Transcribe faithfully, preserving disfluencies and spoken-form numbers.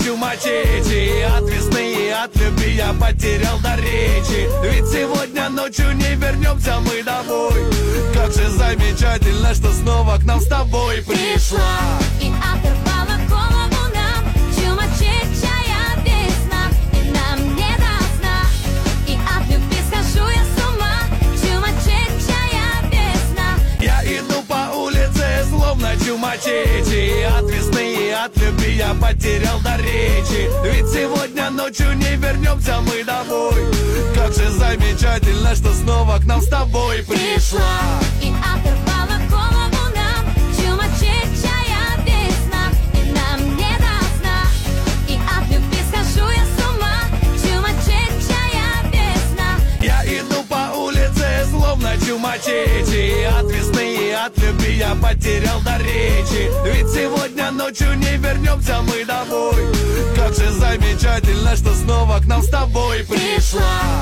мачете. И от весны, и от любви я потерял дар речи. Ведь сегодня ночью не вернемся мы домой. Как же замечательно, что снова к нам с тобой пришла. И оторвала голову нам чумачечая весна. И нам не до сна. И от любви схожу я с ума. Чумачечая весна. Я иду по улице, словно чумачечи. И от весны, и от любви я потерял дар речи. Ведь сегодня ночью не вернемся мы домой. Как же замечательно, что снова к нам с тобой пришла. И оторвала голову нам чумачечая весна. И нам не до сна. И от любви схожу я с ума. Чумачечая весна. Я иду по улице, словно чумачечи. И от весны, и от любви я потерял дар речи. Ведь сегодня ночью не вернемся мы домой. Как же замечательно, что снова к нам с тобой пришла.